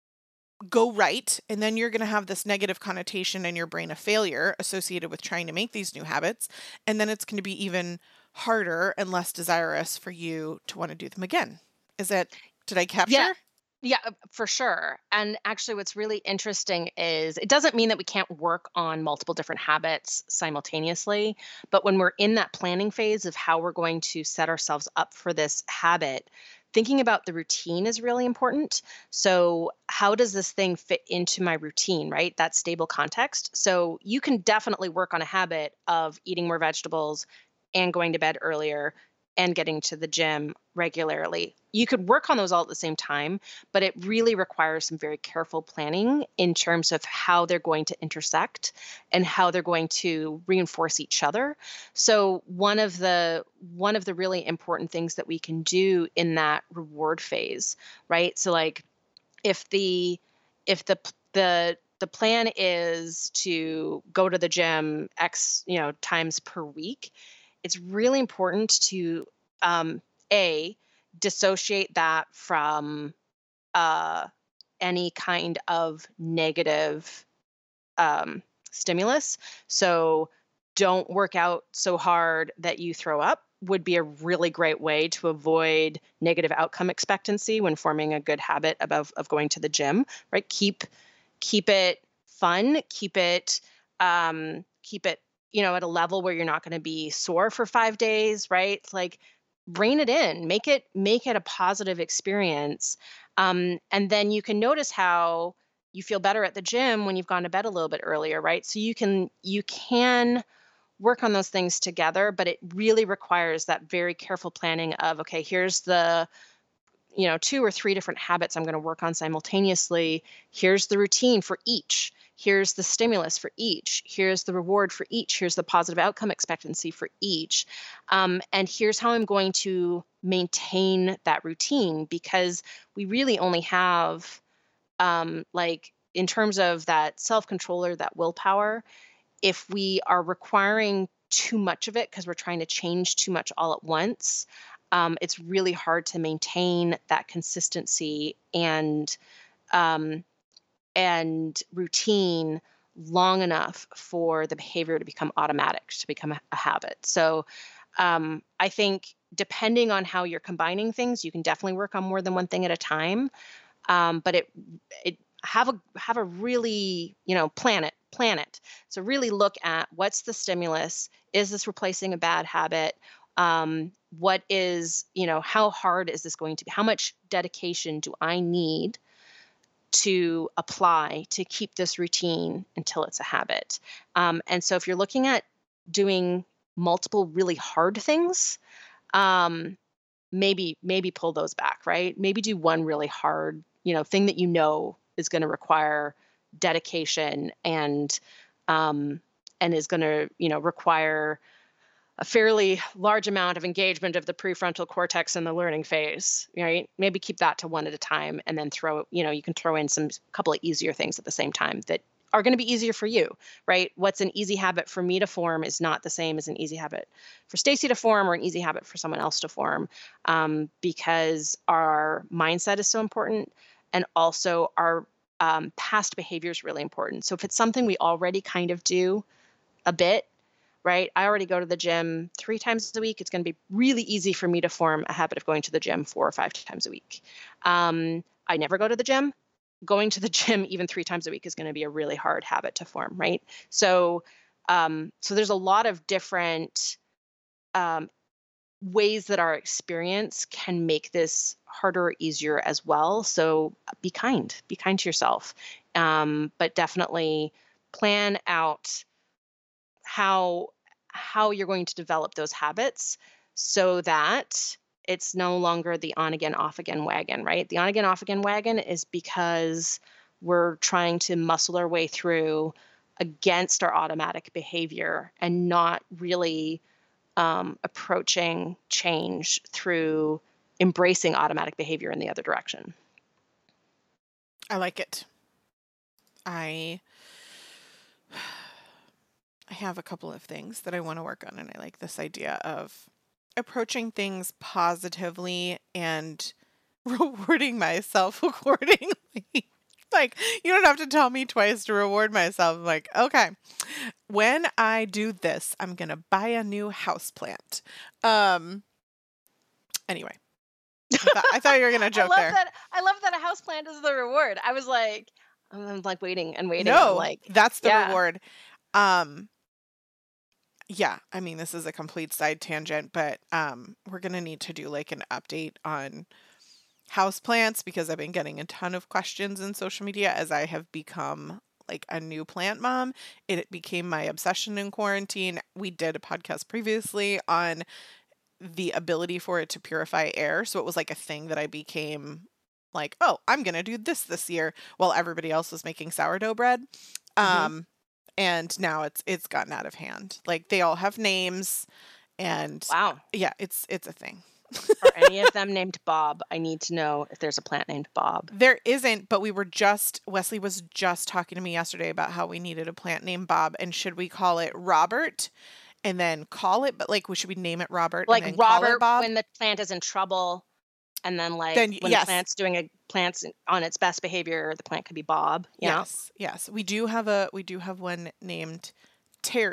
go right, and then you're going to have this negative connotation in your brain of failure associated with trying to make these new habits, and then it's going to be even harder and less desirous for you to want to do them again. Did I capture? Yeah. Yeah, for sure. And actually, what's really interesting is it doesn't mean that we can't work on multiple different habits simultaneously. But when we're in that planning phase of how we're going to set ourselves up for this habit, thinking about the routine is really important. So, how does this thing fit into my routine, right? That stable context. So, you can definitely work on a habit of eating more vegetables and going to bed earlier and getting to the gym regularly. You could work on those all at the same time, but it really requires some very careful planning in terms of how they're going to intersect and how they're going to reinforce each other. So one of the really important things that we can do in that reward phase, right? So like if the plan is to go to the gym X, times per week, it's really important to a dissociate that from uh, any kind of negative stimulus. So don't work out so hard that you throw up would be a really great way to avoid negative outcome expectancy when forming a good habit of going to the gym, right? Keep it fun, keep it, at a level where you're not going to be sore for 5 days, right? Like rein it in, make it a positive experience. And then you can notice how you feel better at the gym when you've gone to bed a little bit earlier, right? So you can work on those things together, but it really requires that very careful planning of, okay, here's the 2 or 3 different habits I'm going to work on simultaneously. Here's the routine for each. Here's the stimulus for each. Here's the reward for each. Here's the positive outcome expectancy for each. And here's how I'm going to maintain that routine, because we really only have, like, in terms of that self-control or that willpower, if we are requiring too much of it because we're trying to change too much all at once, it's really hard to maintain that consistency um, and routine long enough for the behavior to become automatic, to become a habit. So I think depending on how you're combining things, you can definitely work on more than one thing at a time. But it have a really, plan it. So really look at, what's the stimulus? Is this replacing a bad habit? What is, how hard is this going to be? How much dedication do I need to apply to keep this routine until it's a habit? And so if you're looking at doing multiple really hard things, maybe pull those back, right? Maybe do one really hard, thing that is going to require dedication and is going to, require a fairly large amount of engagement of the prefrontal cortex in the learning phase, right? Maybe keep that to one at a time, and then you can throw in some couple of easier things at the same time that are going to be easier for you, right? What's an easy habit for me to form is not the same as an easy habit for Stacy to form, or an easy habit for someone else to form, because our mindset is so important, and also our past behavior is really important. So if it's something we already kind of do a bit, right? I already go to the gym 3 times a week. It's going to be really easy for me to form a habit of going to the gym 4 or 5 times a week. I never go to the gym. Going to the gym even 3 times a week is going to be a really hard habit to form, right? So there's a lot of different ways that our experience can make this harder or easier as well. So be kind to yourself, but definitely plan out how you're going to develop those habits so that it's no longer the on again, off again wagon, right? The on again, off again wagon is because we're trying to muscle our way through against our automatic behavior and not really approaching change through embracing automatic behavior in the other direction. I like it. I have a couple of things that I want to work on, and I like this idea of approaching things positively and rewarding myself accordingly. Like, you don't have to tell me twice to reward myself. I'm like, okay, when I do this, I'm going to buy a new houseplant. Anyway, I thought you were going to joke there. I love that a houseplant is the reward. I'm like waiting and waiting. No, like, that's the reward. Yeah, I mean, this is a complete side tangent, but we're going to need to do like an update on houseplants, because I've been getting a ton of questions in social media as I have become like a new plant mom. It became my obsession in quarantine. We did a podcast previously on the ability for it to purify air. So it was like a thing that I became like, oh, I'm going to do this year while everybody else was making sourdough bread. And now it's gotten out of hand. Like, they all have names, and wow. Yeah, it's a thing. Are any of them named Bob? I need to know if there's a plant named Bob. There isn't, but Wesley was just talking to me yesterday about how we needed a plant named Bob, and should we call it Robert and then call it, but like, should we name it Robert? Like, and then Robert, call it Bob? when the plant is in trouble, and then yes. the plant's on its best behavior, the plant could be Bob. Yes. We do have one named Terry.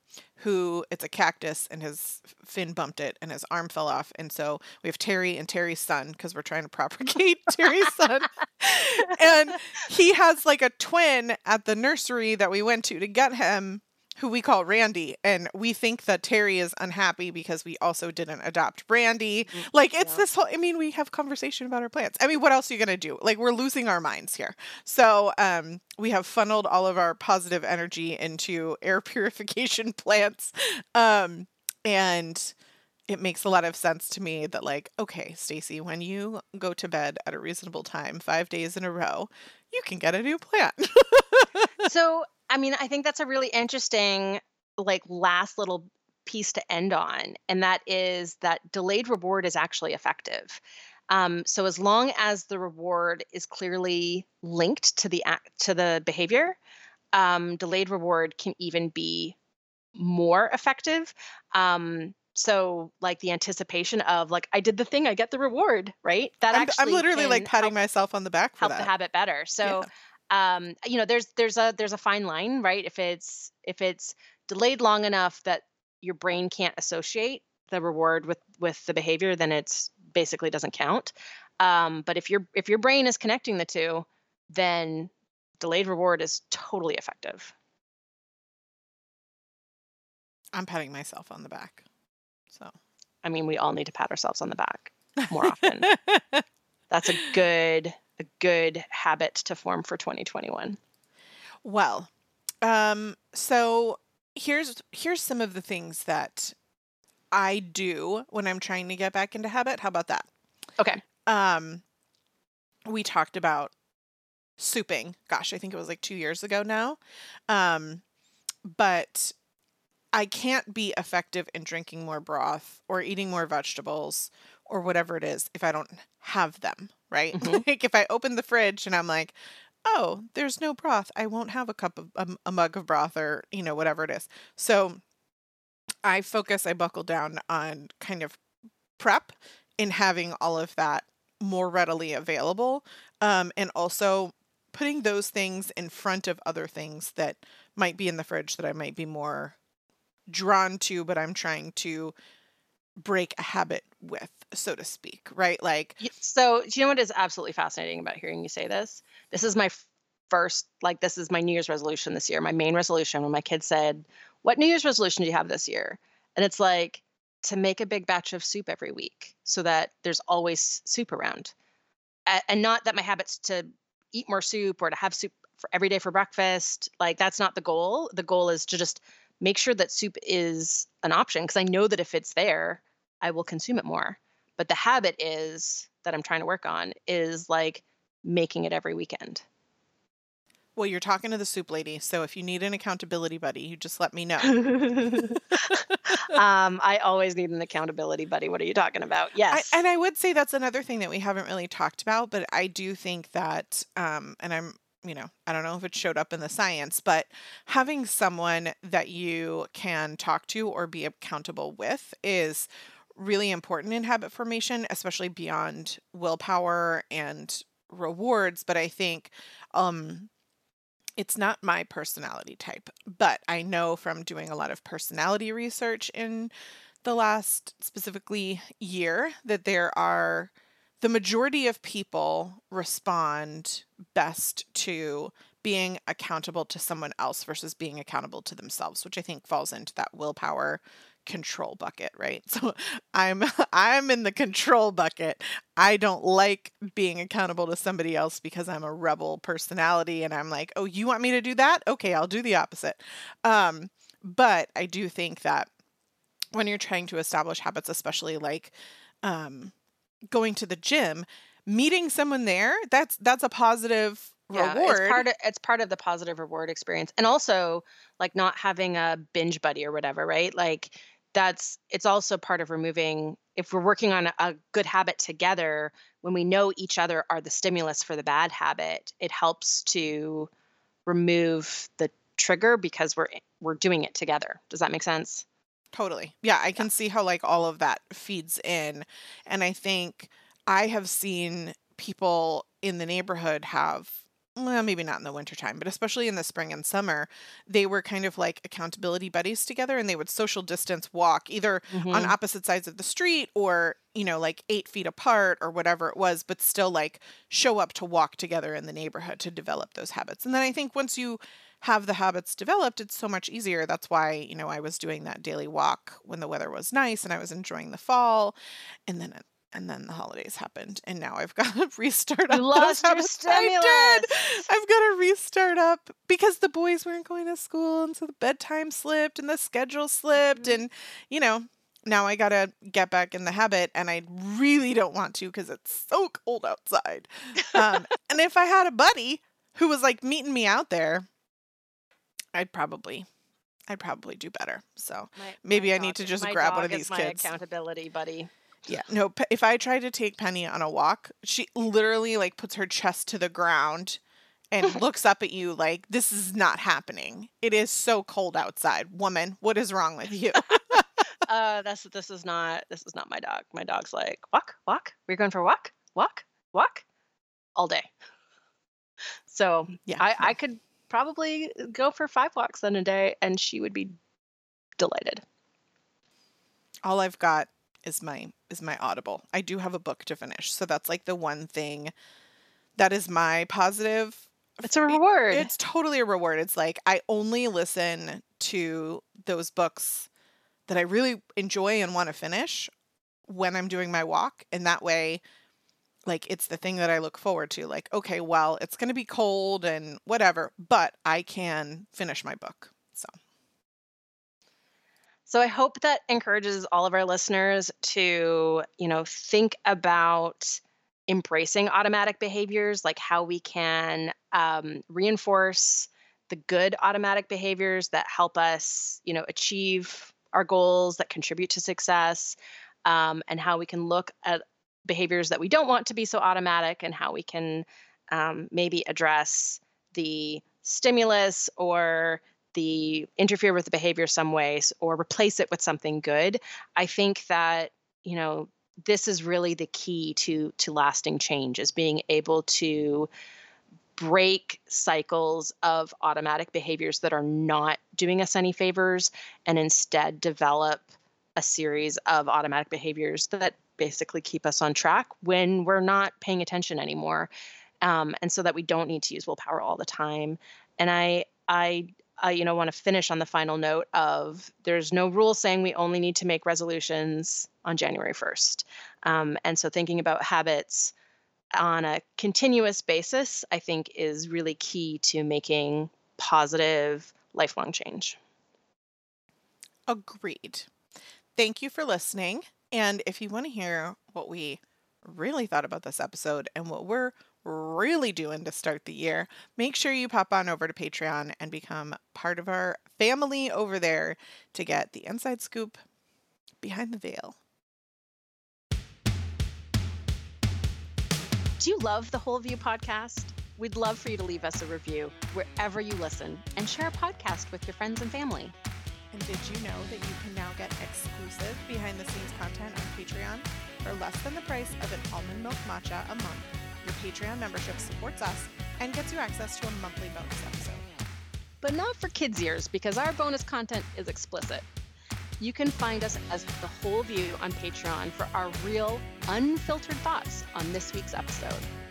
who it's a cactus and his fin bumped it and his arm fell off. And so we have Terry and Terry's son because we're trying to propagate Terry's son. And he has like a twin at the nursery that we went to get him, who we call Randy. And we think that Terry is unhappy because we also didn't adopt Brandy. Like, it's this whole, I mean, we have conversation about our plants. I mean, what else are you going to do? Like, we're losing our minds here. So we have funneled all of our positive energy into air purification plants. And it makes a lot of sense to me that, like, okay, Stacy, when you go to bed at a reasonable time, 5 days in a row, you can get a new plant. So, I mean, I think that's a really interesting, like, last little piece to end on, and that is that delayed reward is actually effective. So as long as the reward is clearly linked to the behavior, delayed reward can even be more effective. So like the anticipation of like, I did the thing, I get the reward, right? That I'm literally like can patting myself on the back for help that. the habit better. So there's a fine line, right? If it's delayed long enough that your brain can't associate the reward with the behavior, then it's basically doesn't count. But if your brain is connecting the two, then delayed reward is totally effective. I'm patting myself on the back. So, I mean, we all need to pat ourselves on the back more often. That's a good habit to form for 2021. Well, so here's some of the things that I do when I'm trying to get back into habit. How about that? Okay. We talked about souping. Gosh, I think it was like 2 years ago now. But I can't be effective in drinking more broth or eating more vegetables or whatever it is if I don't have them, right? Mm-hmm. Like if I open the fridge and I'm like, oh, there's no broth, I won't have a mug of broth or, whatever it is. So I buckle down on kind of prep in having all of that more readily available. And also putting those things in front of other things that might be in the fridge that I might be more drawn to, but I'm trying to break a habit with, so to speak, right? Like, so do you know what is absolutely fascinating about hearing you say this? This is my this is my New Year's resolution this year. My main resolution, when my kids said, what New Year's resolution do you have this year? And it's like to make a big batch of soup every week so that there's always soup around. And not that my habit's to eat more soup or to have soup for every day for breakfast. Like, that's not the goal. The goal is to just make sure that soup is an option, because I know that if it's there, I will consume it more. But the habit is that I'm trying to work on is like making it every weekend. Well, you're talking to the soup lady, so if you need an accountability buddy, you just let me know. I always need an accountability buddy. What are you talking about? Yes. And I would say that's another thing that we haven't really talked about, but I do think that, and I'm, I don't know if it showed up in the science, but having someone that you can talk to or be accountable with is really important in habit formation, especially beyond willpower and rewards. But I think, it's not my personality type, but I know from doing a lot of personality research in the last specifically year that the majority of people respond best to being accountable to someone else versus being accountable to themselves, which I think falls into that willpower control bucket, right? So I'm in the control bucket. I don't like being accountable to somebody else because I'm a rebel personality and I'm like, oh, you want me to do that? Okay, I'll do the opposite. But I do think that when you're trying to establish habits, especially like going to the gym, meeting someone there, that's a positive reward. It's part of the positive reward experience. And also like not having a binge buddy or whatever, right? Like it's also part of removing, if we're working on a good habit together, when we know each other are the stimulus for the bad habit, it helps to remove the trigger because we're doing it together. Does that make sense? Totally. Yeah, I can see how like all of that feeds in. And I think I have seen people in the neighborhood have well, maybe not in the wintertime, but especially in the spring and summer, they were kind of like accountability buddies together, and they would social distance walk either on Mm-hmm. opposite sides of the street or, like 8 feet apart or whatever it was, but still like show up to walk together in the neighborhood to develop those habits. And then I think once you have the habits developed, it's so much easier. That's why, I was doing that daily walk when the weather was nice and I was enjoying the fall. And then the holidays happened, and now I've got to restart up You those lost your habits. I stimulus. did. I've got to restart up because the boys weren't going to school, and so the bedtime slipped and the schedule slipped, and now I got to get back in the habit, and I really don't want to because it's so cold outside. And if I had a buddy who was like meeting me out there, I'd probably do better. So maybe I need to just grab one of these my kids. Accountability buddy. Yeah, no, if I try to take Penny on a walk, she literally like puts her chest to the ground and looks up at you like, this is not happening. It is so cold outside. Woman, what is wrong with you? This is not my dog. My dog's like, walk. We're going for a walk all day. So Yeah, I could probably go for 5 walks in a day and she would be delighted. all I've got is my Audible. I do have a book to finish, so that's like the one thing that is my positive. It's a reward. It's totally a reward. It's like I only listen to those books that I really enjoy and want to finish when I'm doing my walk, and that way, like, it's the thing that I look forward to. Like, okay, well, it's going to be cold and whatever, but I can finish my book. So I hope that encourages all of our listeners to, think about embracing automatic behaviors, like how we can reinforce the good automatic behaviors that help us, achieve our goals, that contribute to success, and how we can look at behaviors that we don't want to be so automatic, and how we can maybe address the stimulus or the interfere with the behavior some ways or replace it with something good. I think that, this is really the key to lasting change, is being able to break cycles of automatic behaviors that are not doing us any favors and instead develop a series of automatic behaviors that basically keep us on track when we're not paying attention anymore. And so that we don't need to use willpower all the time. And I want to finish on the final note of there's no rule saying we only need to make resolutions on January 1st. And so thinking about habits on a continuous basis, I think, is really key to making positive, lifelong change. Agreed. Thank you for listening. And if you want to hear what we really thought about this episode and what we're really doing to start the year, make sure you pop on over to Patreon and become part of our family over there to get the inside scoop behind the veil. Do you love the Whole View podcast? We'd love for you to leave us a review wherever you listen and share a podcast with your friends and family. And did you know that you can now get exclusive behind the scenes content on Patreon for less than the price of an almond milk matcha a month? Your Patreon membership supports us and gets you access to a monthly bonus episode. But not for kids' ears, because our bonus content is explicit. You can find us as The Whole View on Patreon for our real, unfiltered thoughts on this week's episode.